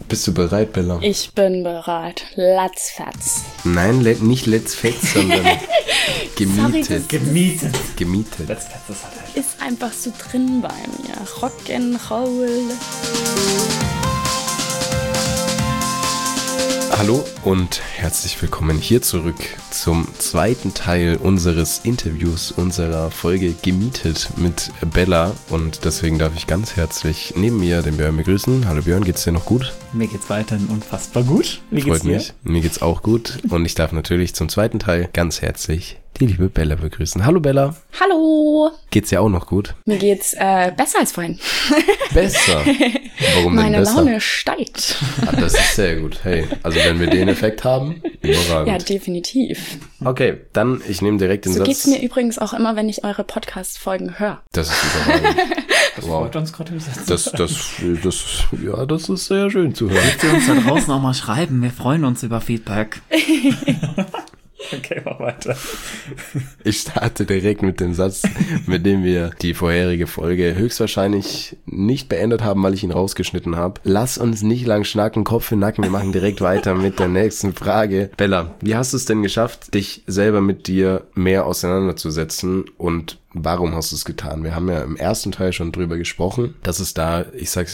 Bist du bereit, Bella? Ich bin bereit. Latzfatz. Nein, nicht Let's Fetz, sondern gemietet. Gemietet. Let's Fatz, das ist einfach so drin bei mir. Rock'n'Roll. Hallo und herzlich willkommen hier zurück zum zweiten Teil unseres Interviews, unserer Folge Gemietet mit Bella. Und deswegen darf ich ganz herzlich neben mir den Björn begrüßen. Hallo Björn, geht's dir noch gut? Mir geht's weiterhin unfassbar gut. Wie geht's dir? Freut mich. Mir? Mir geht's auch gut. Und ich darf natürlich zum zweiten Teil ganz herzlich die liebe Bella begrüßen. Hallo Bella. Hallo. Geht's dir auch noch gut? Mir geht's besser als vorhin. Besser? Warum denn Meine besser? Meine Laune steigt. Ah, das ist sehr gut. Hey, also wenn wir den Effekt haben, überragend. Ja, definitiv. Okay, dann ich nehme direkt den so Satz. So geht's mir übrigens auch immer, wenn ich eure Podcast-Folgen höre. Das ist überragend. Das freut uns gerade im Satz. Das ist sehr schön zu hören. Könnt ihr uns da draußen auch mal schreiben? Wir freuen uns über Feedback. Okay, mach weiter. Ich starte direkt mit dem Satz, mit dem wir die vorherige Folge höchstwahrscheinlich nicht beendet haben, weil ich ihn rausgeschnitten habe. Lass uns nicht lang schnacken, Kopf in Nacken. Wir machen direkt weiter mit der nächsten Frage. Bella, wie hast du es denn geschafft, dich selber mit dir mehr auseinanderzusetzen und warum hast du es getan? Wir haben ja im ersten Teil schon drüber gesprochen, dass es da, ich sag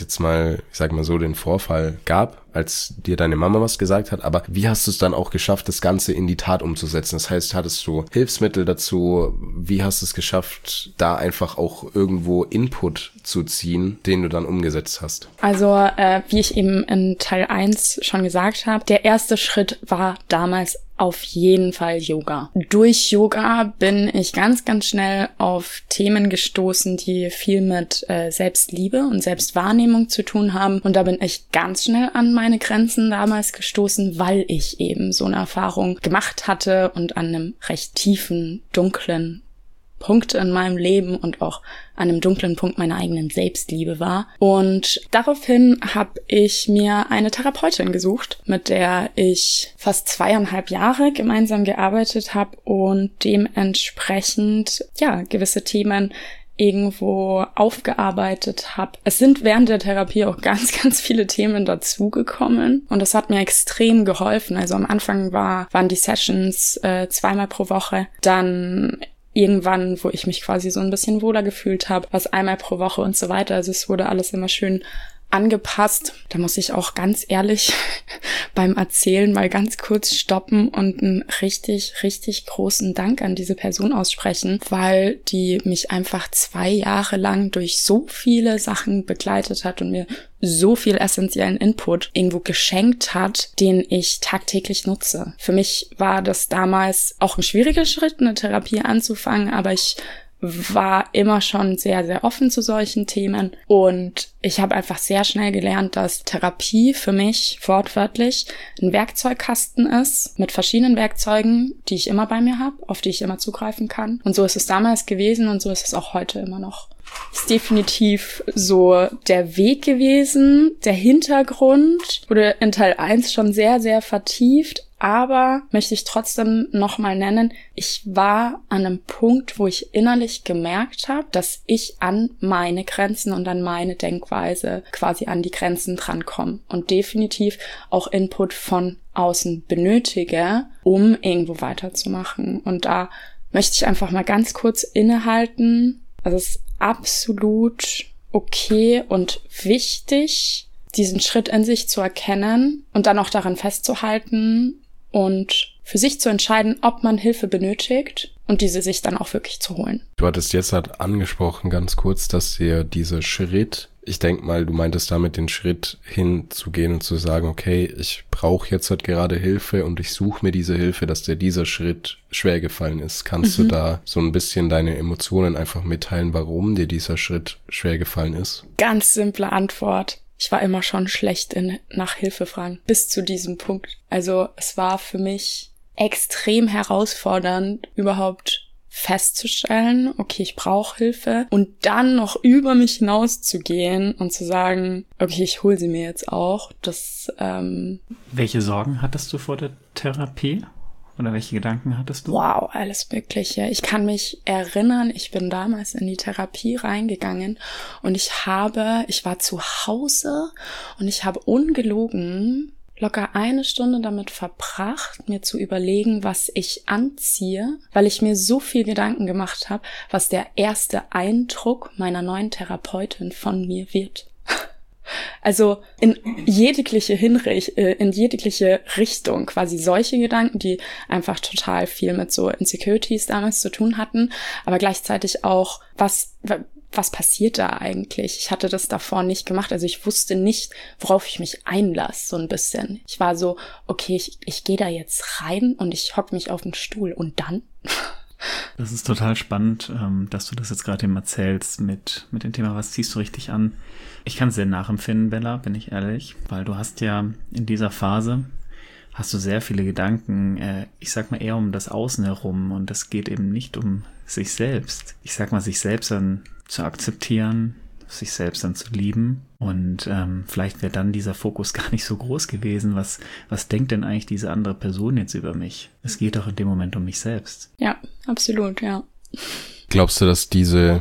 mal so, den Vorfall gab, als dir deine Mama was gesagt hat. Aber wie hast du es dann auch geschafft, das Ganze in die Tat umzusetzen? Das heißt, hattest du Hilfsmittel dazu? Wie hast du es geschafft, da einfach auch irgendwo Input zu ziehen, den du dann umgesetzt hast? Also, wie ich eben in Teil 1 schon gesagt habe, der erste Schritt war damals auf jeden Fall Yoga. Durch Yoga bin ich ganz, ganz schnell auf Themen gestoßen, die viel mit Selbstliebe und Selbstwahrnehmung zu tun haben. Und da bin ich ganz schnell an meine Grenzen damals gestoßen, weil ich eben so eine Erfahrung gemacht hatte und an einem recht tiefen, dunklen Punkt in meinem Leben und auch an einem dunklen Punkt meiner eigenen Selbstliebe war. Und daraufhin habe ich mir eine Therapeutin gesucht, mit der ich fast 2,5 Jahre gemeinsam gearbeitet habe und dementsprechend, gewisse Themen irgendwo aufgearbeitet habe. Es sind während der Therapie auch ganz, ganz viele Themen dazugekommen und das hat mir extrem geholfen. Also am Anfang waren die Sessions 2-mal pro Woche, dann irgendwann, wo ich mich quasi so ein bisschen wohler gefühlt habe, was 1-mal pro Woche und so weiter. Also es wurde alles immer schön angepasst. Da muss ich auch ganz ehrlich beim Erzählen mal ganz kurz stoppen und einen richtig, richtig großen Dank an diese Person aussprechen, weil die mich einfach 2 Jahre lang durch so viele Sachen begleitet hat und mir so viel essentiellen Input irgendwo geschenkt hat, den ich tagtäglich nutze. Für mich war das damals auch ein schwieriger Schritt, eine Therapie anzufangen, aber ich war immer schon sehr, sehr offen zu solchen Themen und ich habe einfach sehr schnell gelernt, dass Therapie für mich wortwörtlich ein Werkzeugkasten ist mit verschiedenen Werkzeugen, die ich immer bei mir habe, auf die ich immer zugreifen kann. Und so ist es damals gewesen und so ist es auch heute immer noch. Ist definitiv so der Weg gewesen. Der Hintergrund wurde in Teil 1 schon sehr, sehr vertieft, aber möchte ich trotzdem nochmal nennen, ich war an einem Punkt, wo ich innerlich gemerkt habe, dass ich an meine Grenzen und an meine Denkweise quasi an die Grenzen drankomme und definitiv auch Input von außen benötige, um irgendwo weiterzumachen. Und da möchte ich einfach mal ganz kurz innehalten. Also es ist absolut okay und wichtig, diesen Schritt in sich zu erkennen und dann auch daran festzuhalten und für sich zu entscheiden, ob man Hilfe benötigt und diese sich dann auch wirklich zu holen. Du hattest jetzt halt angesprochen, ganz kurz, dass dir dieser Schritt, ich denke mal, du meintest damit den Schritt hinzugehen und zu sagen, okay, ich brauche jetzt halt gerade Hilfe und ich suche mir diese Hilfe, dass dir dieser Schritt schwer gefallen ist. Kannst du da so ein bisschen deine Emotionen einfach mitteilen, warum dir dieser Schritt schwer gefallen ist? Ganz simple Antwort. Ich war immer schon schlecht nach Hilfe fragen, bis zu diesem Punkt. Also es war für mich extrem herausfordernd, überhaupt festzustellen, okay, ich brauche Hilfe und dann noch über mich hinauszugehen und zu sagen, okay, ich hole sie mir jetzt auch. Welche Sorgen hattest du vor der Therapie? Oder welche Gedanken hattest du? Wow, alles Mögliche. Ich kann mich erinnern, ich bin damals in die Therapie reingegangen und ich war zu Hause und ich habe ungelogen locker 1 Stunde damit verbracht, mir zu überlegen, was ich anziehe, weil ich mir so viel Gedanken gemacht habe, was der erste Eindruck meiner neuen Therapeutin von mir wird. Also in jegliche Richtung, quasi solche Gedanken, die einfach total viel mit so Insecurities damals zu tun hatten, aber gleichzeitig auch, was passiert da eigentlich? Ich hatte das davor nicht gemacht, also ich wusste nicht, worauf ich mich einlasse, so ein bisschen. Ich war so, okay, ich gehe da jetzt rein und ich hocke mich auf den Stuhl und dann? Das ist total spannend, dass du das jetzt gerade eben erzählst mit dem Thema, was ziehst du richtig an? Ich kann es sehr nachempfinden, Bella, bin ich ehrlich, weil du hast ja in dieser Phase, hast du sehr viele Gedanken, ich sag mal eher um das Außen herum und es geht eben nicht um sich selbst. Ich sag mal, sich selbst dann zu akzeptieren, sich selbst dann zu lieben und vielleicht wäre dann dieser Fokus gar nicht so groß gewesen. Was denkt denn eigentlich diese andere Person jetzt über mich? Es geht doch in dem Moment um mich selbst. Ja, absolut, ja. Glaubst du, dass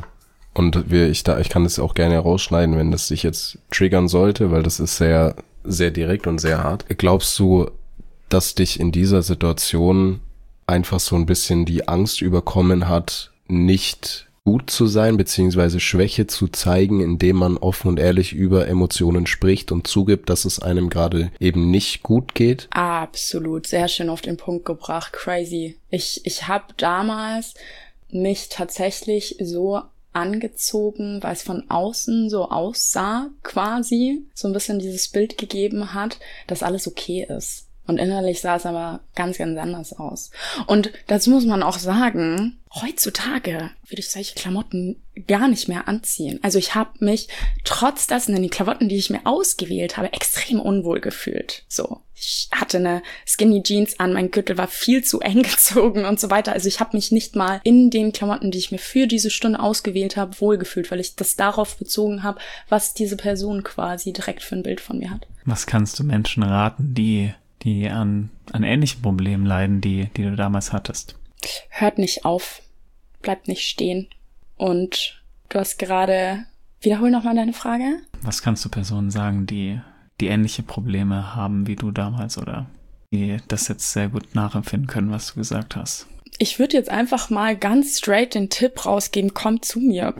ich kann das auch gerne herausschneiden, wenn das sich jetzt triggern sollte, weil das ist sehr, sehr direkt und sehr hart. Glaubst du, dass dich in dieser Situation einfach so ein bisschen die Angst überkommen hat, nicht gut zu sein, beziehungsweise Schwäche zu zeigen, indem man offen und ehrlich über Emotionen spricht und zugibt, dass es einem gerade eben nicht gut geht? Absolut, sehr schön auf den Punkt gebracht, crazy. Ich habe damals mich tatsächlich so angezogen, weil es von außen so aussah, quasi, so ein bisschen dieses Bild gegeben hat, dass alles okay ist. Und innerlich sah es aber ganz, ganz anders aus. Und dazu muss man auch sagen, heutzutage würde ich solche Klamotten gar nicht mehr anziehen. Also ich habe mich trotz dessen in die Klamotten, die ich mir ausgewählt habe, extrem unwohl gefühlt. So, ich hatte eine Skinny Jeans an, mein Gürtel war viel zu eng gezogen und so weiter. Also ich habe mich nicht mal in den Klamotten, die ich mir für diese Stunde ausgewählt habe, wohlgefühlt, weil ich das darauf bezogen habe, was diese Person quasi direkt für ein Bild von mir hat. Was kannst du Menschen raten, die an ähnlichen Problemen leiden, die du damals hattest? Hört nicht auf, bleibt nicht stehen. Und du hast gerade, wiederhol nochmal deine Frage. Was kannst du Personen sagen, die ähnliche Probleme haben wie du damals oder die das jetzt sehr gut nachempfinden können, was du gesagt hast? Ich würde jetzt einfach mal ganz straight den Tipp rausgeben, kommt zu mir.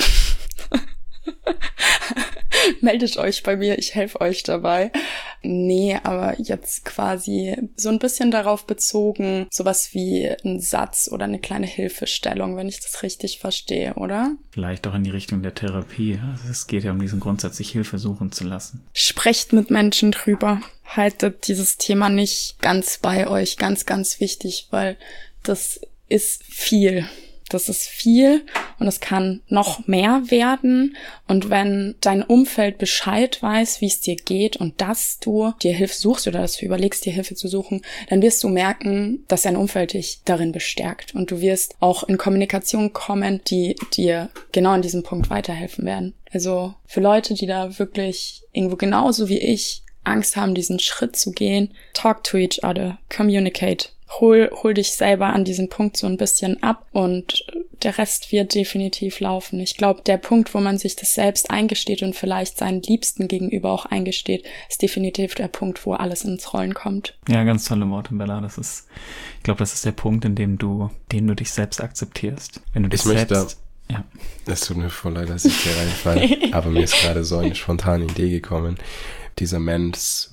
Meldet euch bei mir, ich helfe euch dabei. Nee, aber jetzt quasi so ein bisschen darauf bezogen, sowas wie ein Satz oder eine kleine Hilfestellung, wenn ich das richtig verstehe, oder? Vielleicht auch in die Richtung der Therapie. Also es geht ja um diesen Grundsatz, sich Hilfe suchen zu lassen. Sprecht mit Menschen drüber. Haltet dieses Thema nicht ganz bei euch. Ganz, ganz wichtig, weil das ist viel. Das ist viel und es kann noch mehr werden. Und wenn dein Umfeld Bescheid weiß, wie es dir geht und dass du dir Hilfe suchst oder dass du überlegst, dir Hilfe zu suchen, dann wirst du merken, dass dein Umfeld dich darin bestärkt. Und du wirst auch in Kommunikation kommen, die dir genau an diesem Punkt weiterhelfen werden. Also für Leute, die da wirklich irgendwo genauso wie ich Angst haben, diesen Schritt zu gehen, talk to each other, communicate. Hol dich selber an diesem Punkt so ein bisschen ab und der Rest wird definitiv laufen. Ich glaube, der Punkt, wo man sich das selbst eingesteht und vielleicht seinen Liebsten gegenüber auch eingesteht, ist definitiv der Punkt, wo alles ins Rollen kommt. Ja, ganz tolle Worte, Bella. Ich glaube, das ist der Punkt, in dem du dich selbst akzeptierst. Wenn du dich ja. Es tut mir voll leid, dass ich hier reinfalle, aber mir ist gerade so eine spontane Idee gekommen. Dieser Men's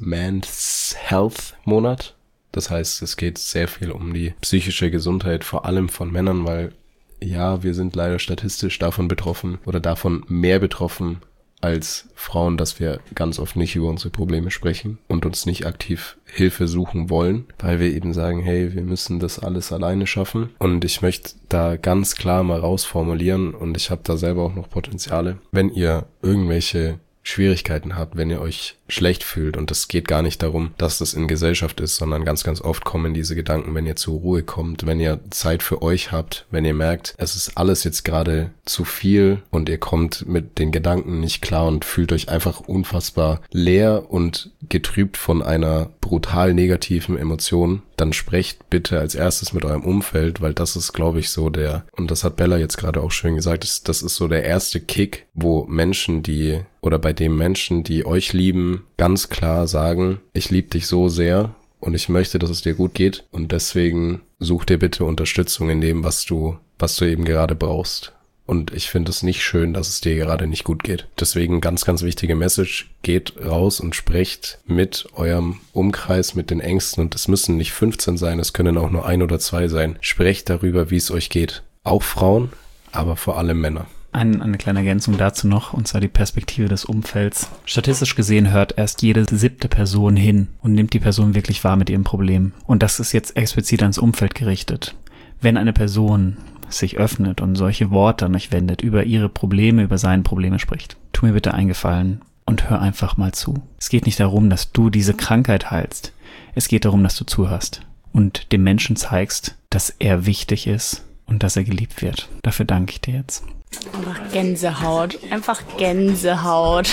Health Monat. Das heißt, es geht sehr viel um die psychische Gesundheit, vor allem von Männern, weil ja, wir sind leider statistisch davon betroffen oder davon mehr betroffen als Frauen, dass wir ganz oft nicht über unsere Probleme sprechen und uns nicht aktiv Hilfe suchen wollen, weil wir eben sagen, hey, wir müssen das alles alleine schaffen. Und ich möchte da ganz klar mal rausformulieren und ich habe da selber auch noch Potenziale. Wenn ihr irgendwelche Schwierigkeiten habt, wenn ihr euch schlecht fühlt, und es geht gar nicht darum, dass das in Gesellschaft ist, sondern ganz, ganz oft kommen diese Gedanken, wenn ihr zur Ruhe kommt, wenn ihr Zeit für euch habt, wenn ihr merkt, es ist alles jetzt gerade zu viel und ihr kommt mit den Gedanken nicht klar und fühlt euch einfach unfassbar leer und getrübt von einer brutal negativen Emotion, dann sprecht bitte als erstes mit eurem Umfeld, weil das ist, glaube ich, so und das hat Bella jetzt gerade auch schön gesagt, das ist so der erste Kick, wo bei dem Menschen, die euch lieben, ganz klar sagen, ich liebe dich so sehr und ich möchte, dass es dir gut geht und deswegen such dir bitte Unterstützung in dem, was du eben gerade brauchst. Und ich finde es nicht schön, dass es dir gerade nicht gut geht. Deswegen ganz, ganz wichtige Message. Geht raus und sprecht mit eurem Umkreis, mit den Ängsten. Und es müssen nicht 15 sein, es können auch nur 1 oder 2 sein. Sprecht darüber, wie es euch geht. Auch Frauen, aber vor allem Männer. Eine kleine Ergänzung dazu noch, und zwar die Perspektive des Umfelds. Statistisch gesehen hört erst jede 7. Person hin und nimmt die Person wirklich wahr mit ihrem Problem. Und das ist jetzt explizit ans Umfeld gerichtet. Wenn eine Person sich öffnet und solche Worte an euch wendet, über ihre Probleme, über seine Probleme spricht, tu mir bitte einen Gefallen und hör einfach mal zu. Es geht nicht darum, dass du diese Krankheit heilst. Es geht darum, dass du zuhörst und dem Menschen zeigst, dass er wichtig ist und dass er geliebt wird. Dafür danke ich dir jetzt. Einfach Gänsehaut. Einfach Gänsehaut.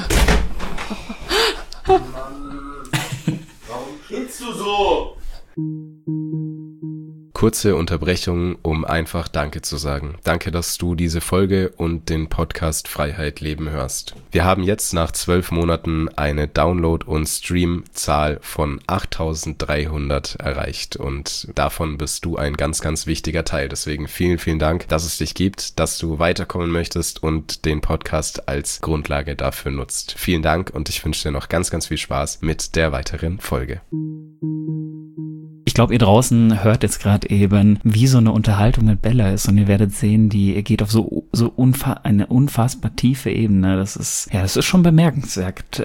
Warum gehst du so? Kurze Unterbrechung, um einfach Danke zu sagen. Danke, dass du diese Folge und den Podcast Freiheit Leben hörst. Wir haben jetzt nach 12 Monaten eine Download- und Stream-Zahl von 8.300 erreicht und davon bist du ein ganz, ganz wichtiger Teil. Deswegen vielen, vielen Dank, dass es dich gibt, dass du weiterkommen möchtest und den Podcast als Grundlage dafür nutzt. Vielen Dank und ich wünsche dir noch ganz, ganz viel Spaß mit der weiteren Folge. Ich glaube, ihr draußen hört jetzt gerade eben, wie so eine Unterhaltung mit Bella ist und ihr werdet sehen, die geht auf eine unfassbar tiefe Ebene. Das ist schon bemerkenswert,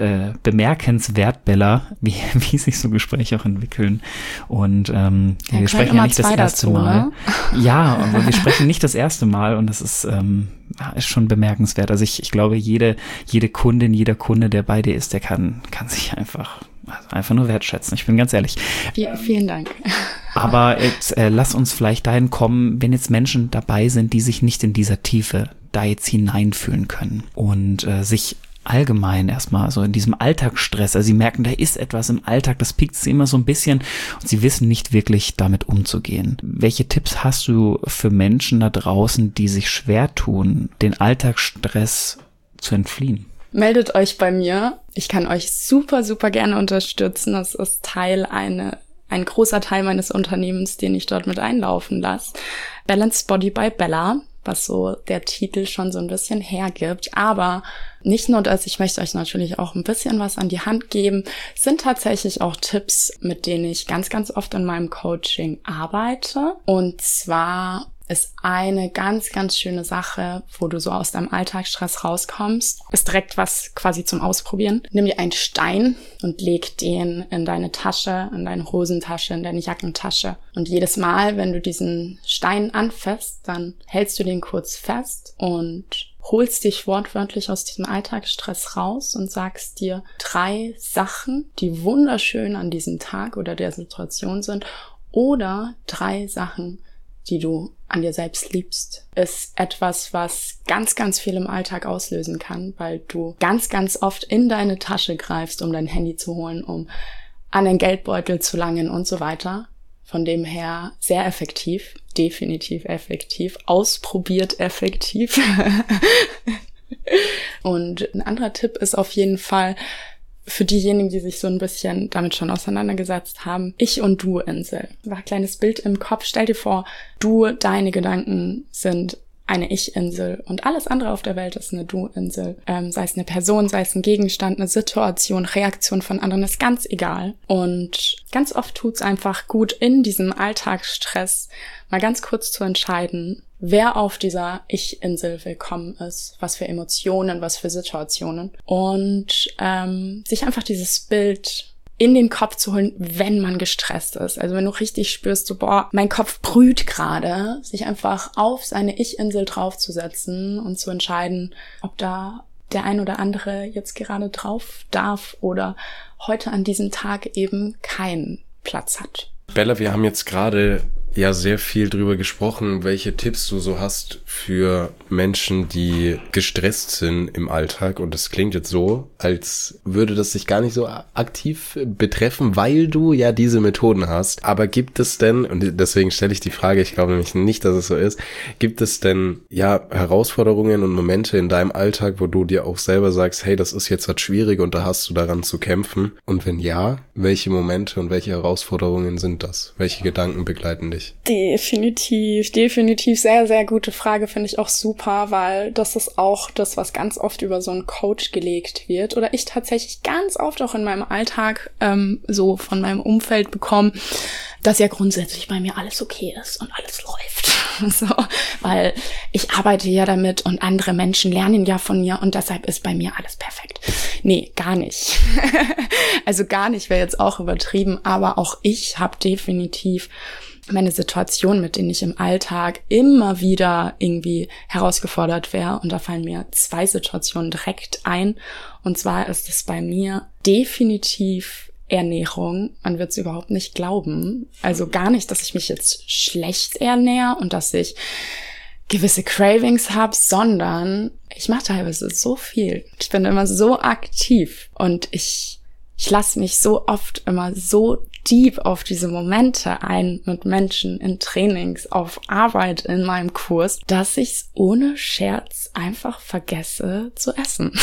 Bella, wie sich so Gespräche auch entwickeln. Und wir sprechen ja nicht das erste Mal. Ne? Ja, aber wir sprechen nicht das erste Mal und das ist schon bemerkenswert. Also ich glaube, jede Kundin, jeder Kunde, der bei dir ist, der kann sich einfach nur wertschätzen. Ich bin ganz ehrlich. Vielen Dank. Aber jetzt lass uns vielleicht dahin kommen, wenn jetzt Menschen dabei sind, die sich nicht in dieser Tiefe da jetzt hineinfühlen können und sich allgemein erstmal so in diesem Alltagsstress, also sie merken, da ist etwas im Alltag, das piekt sie immer so ein bisschen und sie wissen nicht wirklich damit umzugehen. Welche Tipps hast du für Menschen da draußen, die sich schwer tun, den Alltagsstress zu entfliehen? Meldet euch bei mir. Ich kann euch super, super gerne unterstützen. Das ist ein großer Teil meines Unternehmens, den ich dort mit einlaufen lasse. Balanced Body by Bella, was so der Titel schon so ein bisschen hergibt. Aber nicht nur das, ich möchte euch natürlich auch ein bisschen was an die Hand geben, sind tatsächlich auch Tipps, mit denen ich ganz, ganz oft in meinem Coaching arbeite. Und zwar ist eine ganz, ganz schöne Sache, wo du so aus deinem Alltagsstress rauskommst, ist direkt was quasi zum Ausprobieren. Nimm dir einen Stein und leg den in deine Tasche, in deine Hosentasche, in deine Jackentasche. Und jedes Mal, wenn du diesen Stein anfasst, dann hältst du den kurz fest und holst dich wortwörtlich aus diesem Alltagsstress raus und sagst dir 3 Sachen, die wunderschön an diesem Tag oder der Situation sind, oder 3 Sachen, die du an dir selbst liebst, ist etwas, was ganz, ganz viel im Alltag auslösen kann, weil du ganz, ganz oft in deine Tasche greifst, um dein Handy zu holen, um an den Geldbeutel zu langen und so weiter. Von dem her sehr effektiv, definitiv effektiv, ausprobiert effektiv. Und ein anderer Tipp ist auf jeden Fall, für diejenigen, die sich so ein bisschen damit schon auseinandergesetzt haben, Ich- und Du-Insel. Ein kleines Bild im Kopf. Stell dir vor, deine Gedanken sind eine Ich-Insel und alles andere auf der Welt ist eine Du-Insel. Sei es eine Person, sei es ein Gegenstand, eine Situation, Reaktion von anderen, ist ganz egal. Und ganz oft tut's einfach gut, in diesem Alltagsstress mal ganz kurz zu entscheiden, wer auf dieser Ich-Insel willkommen ist, was für Emotionen, was für Situationen und sich einfach dieses Bild in den Kopf zu holen, wenn man gestresst ist. Also wenn du richtig spürst, so mein Kopf brüht gerade, sich einfach auf seine Ich-Insel draufzusetzen und zu entscheiden, ob da der ein oder andere jetzt gerade drauf darf oder heute an diesem Tag eben keinen Platz hat. Bella, wir haben jetzt gerade ja sehr viel drüber gesprochen, welche Tipps du so hast für Menschen, die gestresst sind im Alltag. Und das klingt jetzt so, als würde das sich gar nicht so aktiv betreffen, weil du ja diese Methoden hast. Aber gibt es denn, und deswegen stelle ich die Frage, ich glaube nämlich nicht, dass es so ist, gibt es denn ja Herausforderungen und Momente in deinem Alltag, wo du dir auch selber sagst, hey, das ist jetzt was schwierig und da hast du daran zu kämpfen? Und wenn ja, welche Momente und welche Herausforderungen sind das? Welche Gedanken begleiten dich? Definitiv sehr, sehr gute Frage, finde ich auch super, weil das ist auch das, was ganz oft über so einen Coach gelegt wird oder ich tatsächlich ganz oft auch in meinem Alltag so von meinem Umfeld bekomme, dass ja grundsätzlich bei mir alles okay ist und alles läuft. So, weil ich arbeite ja damit und andere Menschen lernen ja von mir und deshalb ist bei mir alles perfekt. Nee, gar nicht. Also gar nicht wäre jetzt auch übertrieben, aber auch ich habe definitiv meine Situation, mit denen ich im Alltag immer wieder irgendwie herausgefordert wäre. Und da fallen mir 2 Situationen direkt ein. Und zwar ist es bei mir definitiv Ernährung. Man wird es überhaupt nicht glauben. Also gar nicht, dass ich mich jetzt schlecht ernähre und dass ich gewisse Cravings habe, sondern ich mache teilweise so viel. Ich bin immer so aktiv und ich lasse mich so oft immer so deep auf diese Momente ein mit Menschen in Trainings, auf Arbeit in meinem Kurs, dass ich's ohne Scherz einfach vergesse zu essen.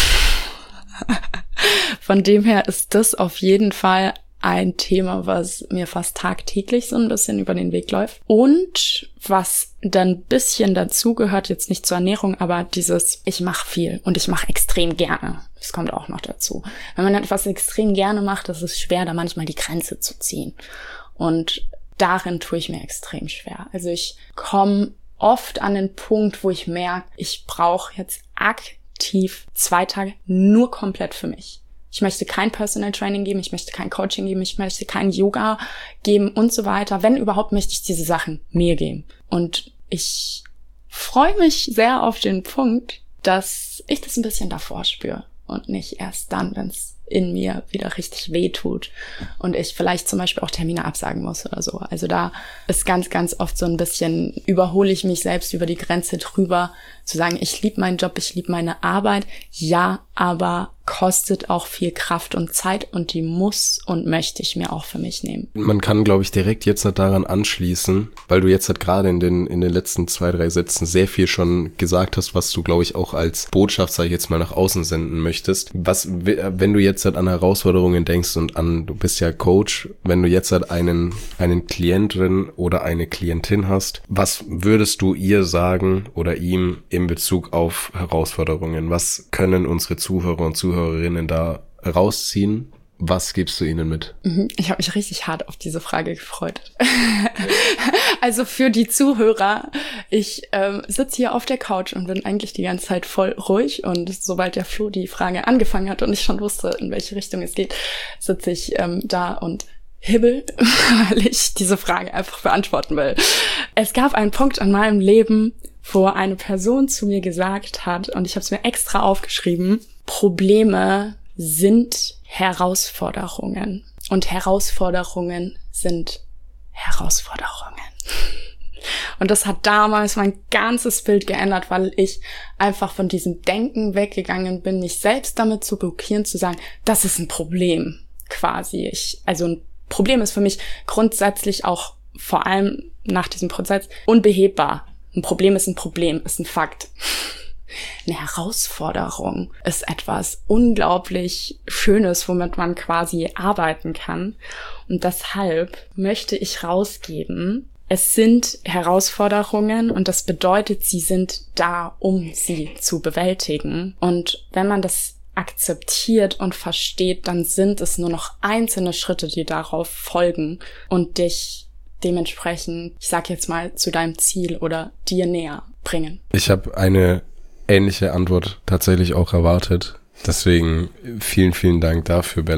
Von dem her ist das auf jeden Fall ein Thema, was mir fast tagtäglich so ein bisschen über den Weg läuft. Und was dann ein bisschen dazugehört, jetzt nicht zur Ernährung, aber dieses, ich mache viel und ich mache extrem gerne. Das kommt auch noch dazu. Wenn man etwas extrem gerne macht, ist es schwer, da manchmal die Grenze zu ziehen. Und darin tue ich mir extrem schwer. Also ich komme oft an den Punkt, wo ich merke, ich brauche jetzt aktiv 2 Tage nur komplett für mich. Ich möchte kein Personal Training geben, ich möchte kein Coaching geben, ich möchte kein Yoga geben und so weiter. Wenn überhaupt, möchte ich diese Sachen mir geben. Und ich freue mich sehr auf den Punkt, dass ich das ein bisschen davor spüre und nicht erst dann, wenn es in mir wieder richtig weh tut und ich vielleicht zum Beispiel auch Termine absagen muss oder so. Also da ist ganz, ganz oft so ein bisschen, überhole ich mich selbst über die Grenze drüber, zu sagen, ich liebe meinen Job, ich liebe meine Arbeit, ja, aber kostet auch viel Kraft und Zeit und die muss und möchte ich mir auch für mich nehmen. Man kann, glaube ich, direkt jetzt daran anschließen, weil du jetzt gerade in den letzten 2, 3 Sätzen sehr viel schon gesagt hast, was du, glaube ich, auch als Botschaft, sag ich jetzt mal, nach außen senden möchtest. Was, wenn du jetzt an Herausforderungen denkst und du bist ja Coach, wenn du jetzt einen Klientin oder eine Klientin hast, was würdest du ihr sagen oder ihm in Bezug auf Herausforderungen? Was können unsere Zuhörer und Zuhörerinnen da rausziehen? Was gibst du ihnen mit? Ich habe mich richtig hart auf diese Frage gefreut. Also für die Zuhörer, ich sitze hier auf der Couch und bin eigentlich die ganze Zeit voll ruhig und sobald der Flo die Frage angefangen hat und ich schon wusste, in welche Richtung es geht, sitze ich da und hibbel, weil ich diese Frage einfach beantworten will. Es gab einen Punkt in meinem Leben, wo eine Person zu mir gesagt hat, und ich habe es mir extra aufgeschrieben, Probleme sind Herausforderungen und Herausforderungen sind Herausforderungen. Und das hat damals mein ganzes Bild geändert, weil ich einfach von diesem Denken weggegangen bin, mich selbst damit zu blockieren, zu sagen, das ist ein Problem quasi. Also ein Problem ist für mich grundsätzlich auch vor allem nach diesem Prozess unbehebbar. Ein Problem, ist ein Fakt. Eine Herausforderung ist etwas unglaublich Schönes, womit man quasi arbeiten kann. Und deshalb möchte ich rausgeben, es sind Herausforderungen und das bedeutet, sie sind da, um sie zu bewältigen. Und wenn man das akzeptiert und versteht, dann sind es nur noch einzelne Schritte, die darauf folgen und dich dementsprechend, ich sag jetzt mal, zu deinem Ziel oder dir näher bringen. Ich habe eine ähnliche Antwort tatsächlich auch erwartet. Deswegen vielen, vielen Dank dafür, Bella.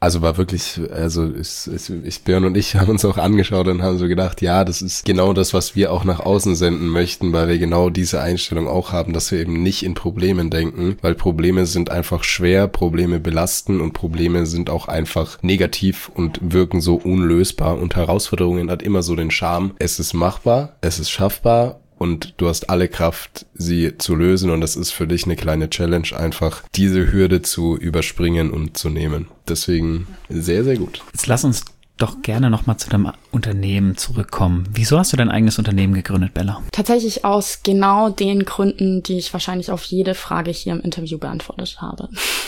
Also war wirklich, Björn und ich haben uns auch angeschaut und haben so gedacht, ja, das ist genau das, was wir auch nach außen senden möchten, weil wir genau diese Einstellung auch haben, dass wir eben nicht in Problemen denken, weil Probleme sind einfach schwer, Probleme belasten und Probleme sind auch einfach negativ und wirken so unlösbar und Herausforderungen hat immer so den Charme, es ist machbar, es ist schaffbar und du hast alle Kraft, sie zu lösen und das ist für dich eine kleine Challenge, einfach diese Hürde zu überspringen und zu nehmen. Deswegen sehr, sehr gut. Jetzt lass uns doch gerne nochmal zu deinem Unternehmen zurückkommen. Wieso hast du dein eigenes Unternehmen gegründet, Bella? Tatsächlich aus genau den Gründen, die ich wahrscheinlich auf jede Frage hier im Interview beantwortet habe.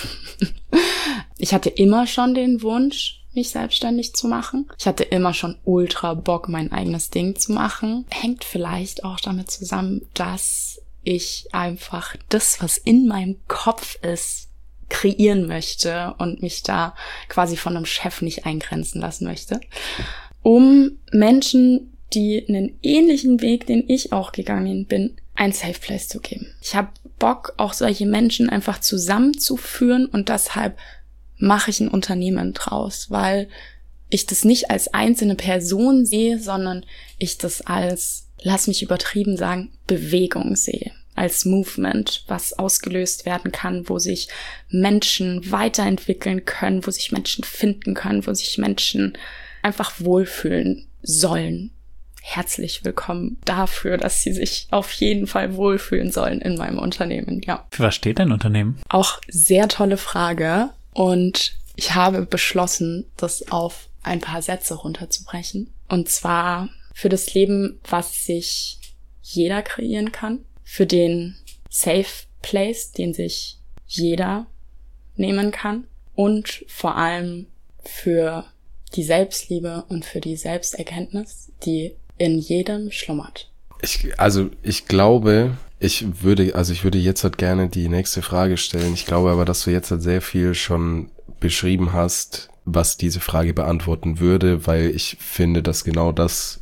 Ich hatte immer schon den Wunsch, mich selbstständig zu machen. Ich hatte immer schon ultra Bock, mein eigenes Ding zu machen. Hängt vielleicht auch damit zusammen, dass ich einfach das, was in meinem Kopf ist, kreieren möchte und mich da quasi von einem Chef nicht eingrenzen lassen möchte. Um Menschen, die einen ähnlichen Weg, den ich auch gegangen bin, ein Safe Place zu geben. Ich habe Bock, auch solche Menschen einfach zusammenzuführen und deshalb mache ich ein Unternehmen draus, weil ich das nicht als einzelne Person sehe, sondern ich das als, lass mich übertrieben sagen, Bewegung sehe. Als Movement, was ausgelöst werden kann, wo sich Menschen weiterentwickeln können, wo sich Menschen finden können, wo sich Menschen einfach wohlfühlen sollen. Herzlich willkommen dafür, dass sie sich auf jeden Fall wohlfühlen sollen in meinem Unternehmen, ja. Für was steht dein Unternehmen? Auch sehr tolle Frage. Und ich habe beschlossen, das auf ein paar Sätze runterzubrechen. Und zwar für das Leben, was sich jeder kreieren kann. Für den Safe Place, den sich jeder nehmen kann. Und vor allem für die Selbstliebe und für die Selbsterkenntnis, die in jedem schlummert. Ich glaube, ich würde jetzt halt gerne die nächste Frage stellen. Ich glaube aber, dass du jetzt halt sehr viel schon beschrieben hast, was diese Frage beantworten würde, weil ich finde, dass genau das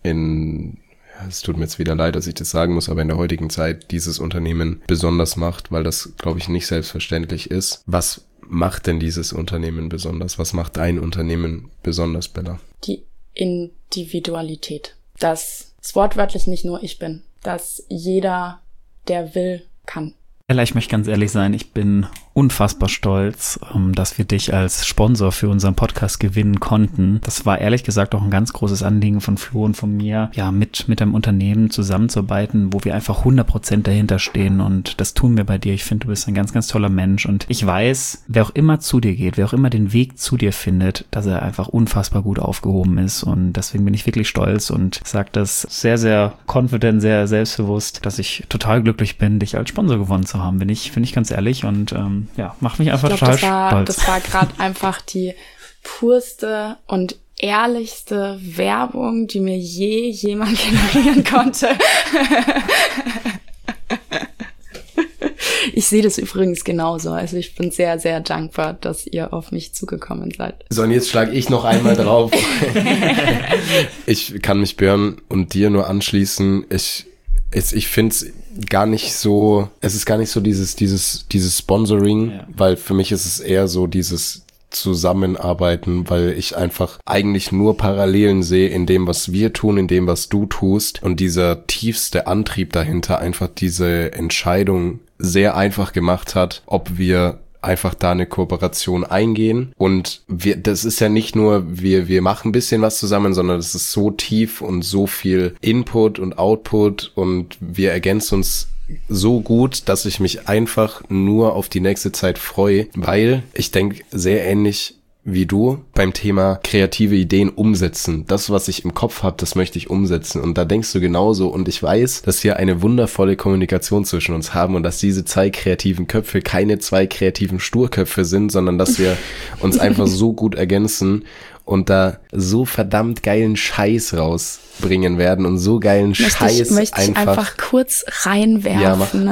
es tut mir jetzt wieder leid, dass ich das sagen muss, aber in der heutigen Zeit dieses Unternehmen besonders macht, weil das, glaube ich, nicht selbstverständlich ist. Was macht denn dieses Unternehmen besonders? Was macht dein Unternehmen besonders, Bella? Die Individualität. Dass es wortwörtlich nicht nur ich bin. Dass jeder, der will, kann. Bella, ich möchte ganz ehrlich sein, ich bin unfassbar stolz, dass wir dich als Sponsor für unseren Podcast gewinnen konnten. Das war ehrlich gesagt auch ein ganz großes Anliegen von Flo und von mir, ja, mit einem Unternehmen zusammenzuarbeiten, wo wir einfach 100% dahinter stehen und das tun wir bei dir. Ich finde, du bist ein ganz, ganz toller Mensch und ich weiß, wer auch immer zu dir geht, wer auch immer den Weg zu dir findet, dass er einfach unfassbar gut aufgehoben ist und deswegen bin ich wirklich stolz und sage das sehr, sehr confident, sehr selbstbewusst, dass ich total glücklich bin, dich als Sponsor gewonnen zu haben, bin ich ganz ehrlich und macht mich einfach total stolz. Das war gerade einfach die purste und ehrlichste Werbung, die mir je jemand generieren konnte. Ich sehe das übrigens genauso. Also ich bin sehr, sehr dankbar, dass ihr auf mich zugekommen seid. So, und jetzt schlage ich noch einmal drauf. Ich kann mich Björn und dir nur anschließen. Ich finde es gar nicht so dieses Sponsoring, ja. Weil für mich ist es eher so dieses Zusammenarbeiten, weil ich einfach eigentlich nur Parallelen sehe in dem, was wir tun, in dem, was du tust und dieser tiefste Antrieb dahinter einfach diese Entscheidung sehr einfach gemacht hat, ob wir einfach da eine Kooperation eingehen und das ist ja nicht nur, wir machen ein bisschen was zusammen, sondern das ist so tief und so viel Input und Output und wir ergänzen uns so gut, dass ich mich einfach nur auf die nächste Zeit freue, weil ich denke sehr ähnlich wie du beim Thema kreative Ideen umsetzen. Das, was ich im Kopf habe, das möchte ich umsetzen. Und da denkst du genauso. Und ich weiß, dass wir eine wundervolle Kommunikation zwischen uns haben und dass diese 2 kreativen Köpfe keine 2 kreativen Sturköpfe sind, sondern dass wir uns einfach so gut ergänzen und da so verdammt geilen Scheiß rausbringen werden und so geilen Scheiß möchte ich einfach kurz reinwerfen, ja, ne?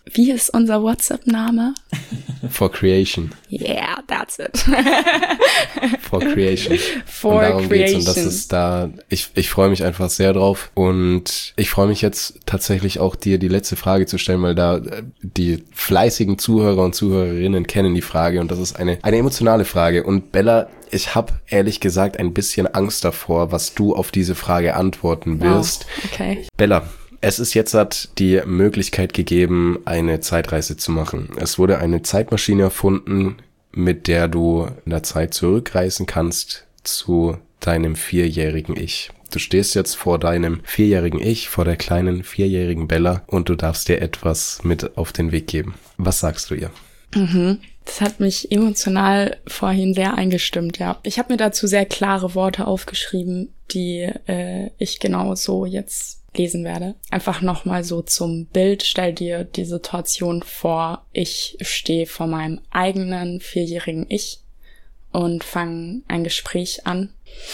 Wie ist unser WhatsApp-Name? For Creation. Yeah, that's it. For Creation. For und darum Creation. geht's. Und das ist da, ich freue mich einfach sehr drauf. Und ich freue mich jetzt tatsächlich auch, dir die letzte Frage zu stellen, weil da die fleißigen Zuhörer und Zuhörerinnen kennen die Frage. Und das ist eine emotionale Frage. Und Bella, ich habe ehrlich gesagt ein bisschen Angst davor, was du auf diese Frage antworten wirst. Wow. Okay. Bella, es ist jetzt die Möglichkeit gegeben, eine Zeitreise zu machen. Es wurde eine Zeitmaschine erfunden, mit der du in der Zeit zurückreisen kannst zu deinem 4-jährigen Ich. Du stehst jetzt vor deinem 4-jährigen Ich, vor der kleinen 4-jährigen Bella und du darfst dir etwas mit auf den Weg geben. Was sagst du ihr? Das hat mich emotional vorhin sehr eingestimmt, ja. Ich habe mir dazu sehr klare Worte aufgeschrieben, die ich genau so jetzt lesen werde. Einfach nochmal so zum Bild. Stell dir die Situation vor, ich stehe vor meinem eigenen 4-jährigen Ich und fange ein Gespräch an.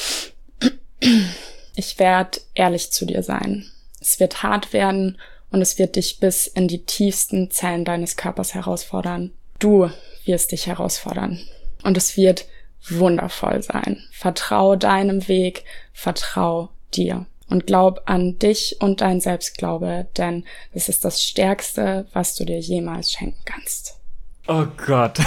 Ich werde ehrlich zu dir sein. Es wird hart werden und es wird dich bis in die tiefsten Zellen deines Körpers herausfordern. Du wirst dich herausfordern. Und es wird wundervoll sein. Vertrau deinem Weg, vertrau dir. Und glaub an dich und dein Selbstglaube, denn es ist das Stärkste, was du dir jemals schenken kannst. Oh Gott.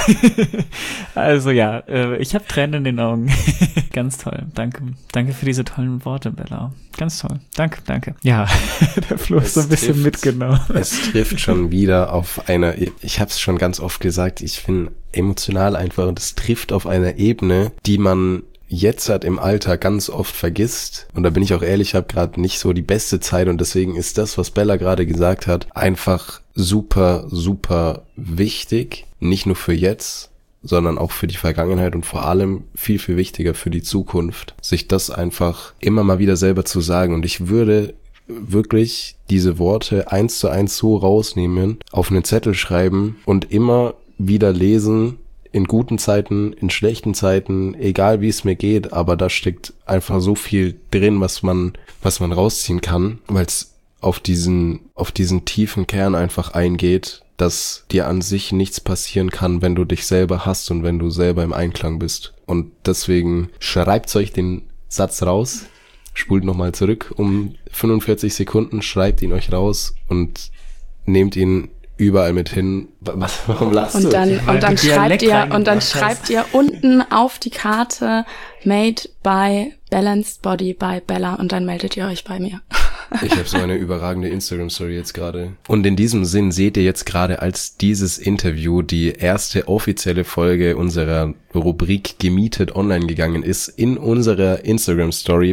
Also ja, ich habe Tränen in den Augen. Ganz toll. Danke für diese tollen Worte, Bella. Ganz toll. Danke. Ja, der Flo ist so ein bisschen mitgenommen. Es trifft schon wieder auf einer, ich habe es schon ganz oft gesagt, ich bin emotional einfach und es trifft auf einer Ebene, die man jetzt halt im Alter ganz oft vergisst. Und da bin ich auch ehrlich, ich habe gerade nicht so die beste Zeit und deswegen ist das, was Bella gerade gesagt hat, einfach super, super wichtig. Nicht nur für jetzt, sondern auch für die Vergangenheit und vor allem viel, viel wichtiger für die Zukunft. Sich das einfach immer mal wieder selber zu sagen. Und ich würde wirklich diese Worte 1:1 so rausnehmen, auf einen Zettel schreiben und immer wieder lesen, in guten Zeiten, in schlechten Zeiten, egal wie es mir geht, aber da steckt einfach so viel drin, was man rausziehen kann, weil es auf diesen tiefen Kern einfach eingeht, dass dir an sich nichts passieren kann, wenn du dich selber hast und wenn du selber im Einklang bist. Und deswegen schreibt euch den Satz raus, spult nochmal zurück um 45 Sekunden, schreibt ihn euch raus und nehmt ihn überall mit hin. Warum lachst du? Und dann schreibt ihr unten auf die Karte Made by Balanced Body by Bella und dann meldet ihr euch bei mir. Ich habe so eine überragende Instagram-Story jetzt gerade. Und in diesem Sinn seht ihr jetzt gerade, als dieses Interview die erste offizielle Folge unserer Rubrik Gemietet online gegangen ist, in unserer Instagram-Story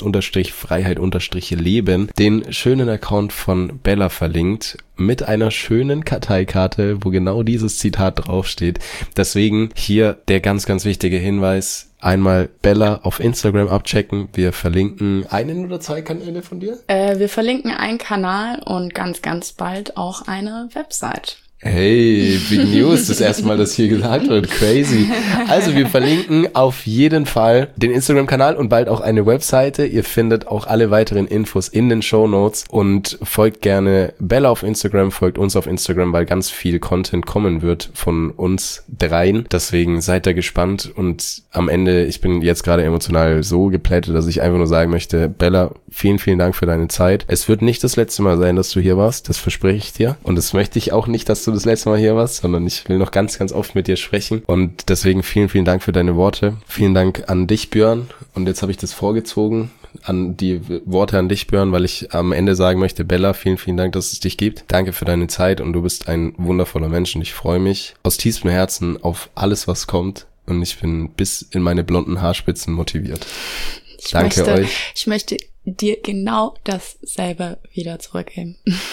Podcast_Freiheit_Leben den schönen Account von Bella verlinkt mit einer schönen Karteikarte, wo genau dieses Zitat draufsteht. Deswegen hier der ganz, ganz wichtige Hinweis. Einmal Bella auf Instagram abchecken. Wir verlinken einen oder 2 Kanäle von dir? Wir verlinken einen Kanal und ganz, ganz bald auch eine Website. Hey, Big News, das erste Mal, dass hier gesagt wird. Crazy. Also wir verlinken auf jeden Fall den Instagram-Kanal und bald auch eine Webseite. Ihr findet auch alle weiteren Infos in den Shownotes und folgt gerne Bella auf Instagram, folgt uns auf Instagram, weil ganz viel Content kommen wird von uns dreien. Deswegen seid da gespannt und am Ende, ich bin jetzt gerade emotional so geplättet, dass ich einfach nur sagen möchte, Bella, vielen, vielen Dank für deine Zeit. Es wird nicht das letzte Mal sein, dass du hier warst, das verspreche ich dir. Und das möchte ich auch nicht, dass du das letzte Mal hier warst, sondern ich will noch ganz, ganz oft mit dir sprechen. Und deswegen vielen, vielen Dank für deine Worte. Vielen Dank an dich, Björn. Und jetzt habe ich das vorgezogen, an die Worte an dich, Björn, weil ich am Ende sagen möchte, Bella, vielen, vielen Dank, dass es dich gibt. Danke für deine Zeit und du bist ein wundervoller Mensch und ich freue mich aus tiefstem Herzen auf alles, was kommt. Und ich bin bis in meine blonden Haarspitzen motiviert. Danke euch. Ich möchte dir genau dasselbe wieder zurückgeben.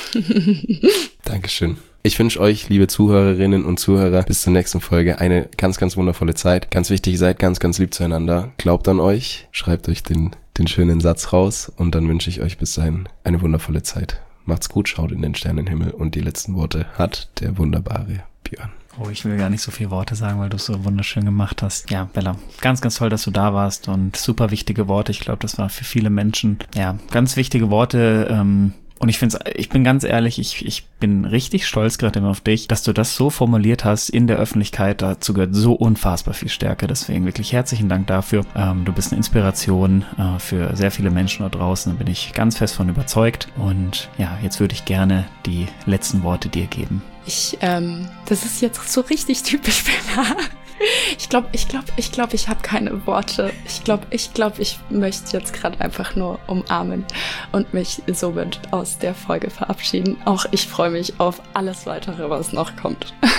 Dankeschön. Ich wünsche euch, liebe Zuhörerinnen und Zuhörer, bis zur nächsten Folge eine ganz, ganz wundervolle Zeit. Ganz wichtig, seid ganz, ganz lieb zueinander. Glaubt an euch, schreibt euch den schönen Satz raus und dann wünsche ich euch bis dahin eine wundervolle Zeit. Macht's gut, schaut in den Sternenhimmel und die letzten Worte hat der wunderbare Björn. Oh, ich will gar nicht so viele Worte sagen, weil du es so wunderschön gemacht hast. Ja, Bella, ganz, ganz toll, dass du da warst und super wichtige Worte. Ich glaube, das war für viele Menschen, ja, ganz wichtige Worte, Und ich bin ganz ehrlich, ich bin richtig stolz gerade immer auf dich, dass du das so formuliert hast in der Öffentlichkeit. Dazu gehört so unfassbar viel Stärke. Deswegen wirklich herzlichen Dank dafür. Du bist eine Inspiration für sehr viele Menschen da draußen. Da bin ich ganz fest von überzeugt. Und ja, jetzt würde ich gerne die letzten Worte dir geben. Das ist jetzt so richtig typisch Bella. Ich glaube, ich habe keine Worte. Ich glaube, ich möchte jetzt gerade einfach nur umarmen und mich somit aus der Folge verabschieden. Auch ich freue mich auf alles weitere, was noch kommt.